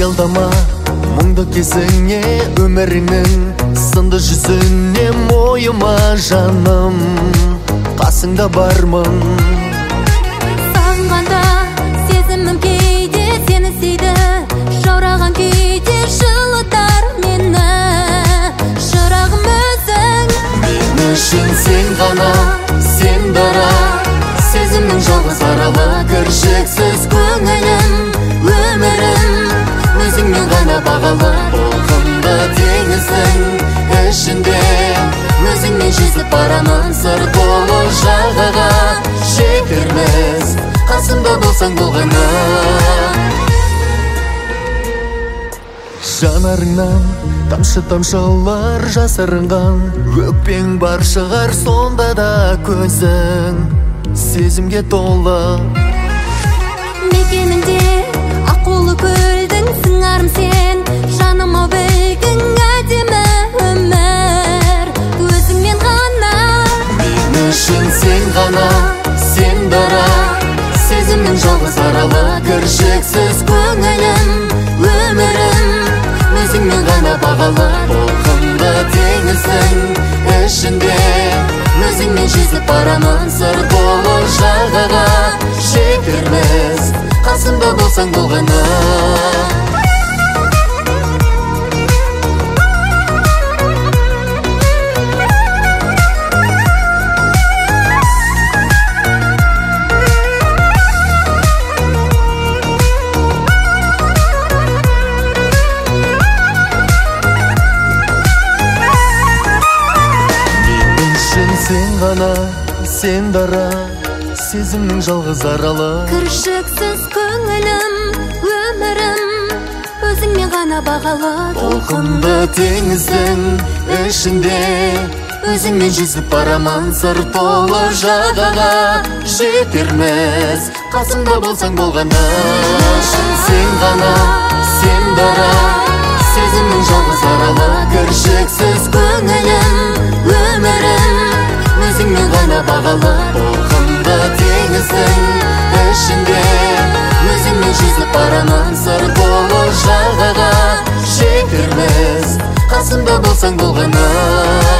аялдама мұңды кезіңе, өміріңнің сынды жүзіне мойыма жаным, қасыңда бармын. Сағынғанда сезімім кейде сені сүйді, жаураған күйде жылытар мені шырағым өзің. Мен үшін сен ғана, сен дара, сезімнің жалғыз аралы, кіршіксіз көңілім, өмірім өзіңмен ғана бағалы. Толқынды теңіздің ішінде өзіңмен жүзіп барамын, сыр толы жағаға жетерміз, қасымда болсаң болғаны. Жанарыңнан тамшы-тамшылар жасырынған, өкпең бар шығар сонда да көзің сезімге толы. Мекеніңде аққулы көлдің сыңарым сен, жаныма білгің әдемі өмір өзіңмен ғана. Мен үшін сен ғана, сен дара, сезімнің жалғыз аралы, кіршіксіз көңілім, өмірім өзіңмен ғана бағалы. Толқынды теңіздің ішінде өзіңмен жүзіп барамын, сыр толы жағаға жетерміз, қасымда болсаң болғаны. Сен ғана, сен дара, сезімнің жалғыз аралы, кіршіксіз көңілім, өмірім өзіңмен ғана бағалы. толқынды теңіздің ішінде өзіңмен жүзіп барамын, сыр толы жағаға жетерміз, қасымда болсаң болғаны. Сен ғана, сен дара, сезімнің жалғыз аралы, кіршіксіз көңілім, өмірім өзіңмен ғана бағалы. Толқынды теңіздің ішінде өзіңмен жүзіп барамын, сыр толы жағаға жетерміз, қасымда болсаң болғаны.